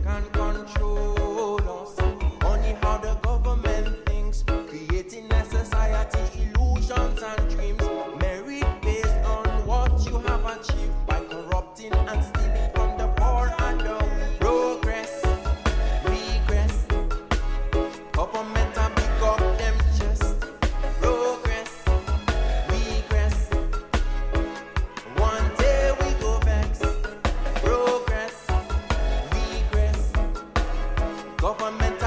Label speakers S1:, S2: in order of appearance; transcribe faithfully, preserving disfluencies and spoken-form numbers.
S1: can control us. Only how the government thinks, creating a society, illusions and dreams. Merit based on what you have achieved by corrupting and stealing from the poor and the weak. Progress, regress. Government a pick up them chest. Progress, regress. One day we go vex. Progress, regress. Government